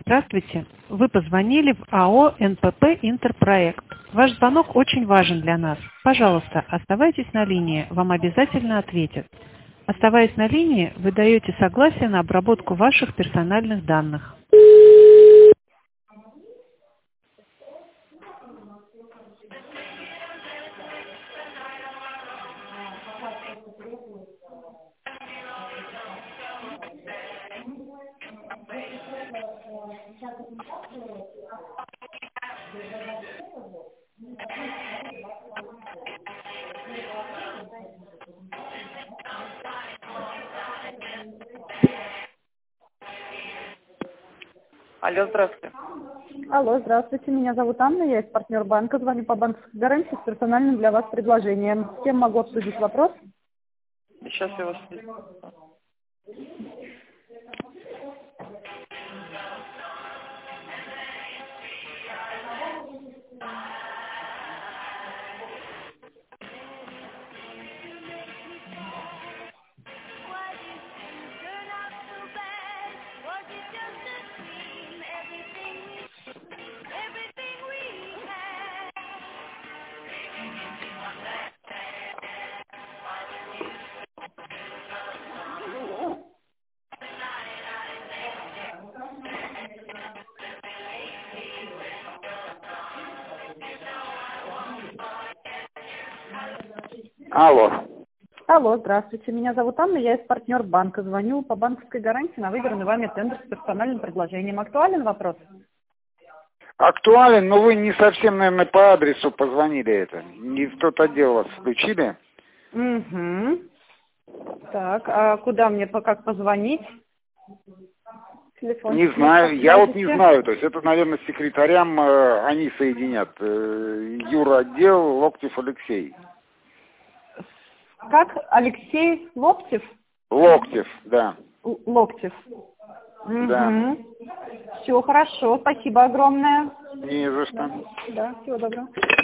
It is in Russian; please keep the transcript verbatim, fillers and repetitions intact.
Здравствуйте. Вы позвонили в АО эн пэ пэ «Интерпроект». Ваш звонок очень важен для нас. Пожалуйста, оставайтесь на линии, вам обязательно ответят. Оставаясь на линии, вы даете согласие на обработку ваших персональных данных. Алло, здравствуйте. Алло, здравствуйте, меня зовут Анна, я из партнер банка, звоню по банковской гарантии с персональным для вас предложением. С кем могу обсудить вопрос? Сейчас я вас... Алло. Алло, здравствуйте, меня зовут Анна, я из партнер банка, звоню по банковской гарантии на выигранный вами тендер с персональным предложением. Актуален вопрос? Актуален, но вы не совсем, наверное, по адресу позвонили это. Не в тот отдел вас включили. Угу. Так, а куда мне, по- как позвонить? Телефон. Не знаю, я вот не знаю. То есть это, наверное, с секретарям э, они соединят. Э, Юра отдел, Локтев Алексей. Как? Алексей Локтев? Локтев, да. Л- Локтев. Да. Угу. Все хорошо, спасибо огромное. Не за что. Да, всего доброго.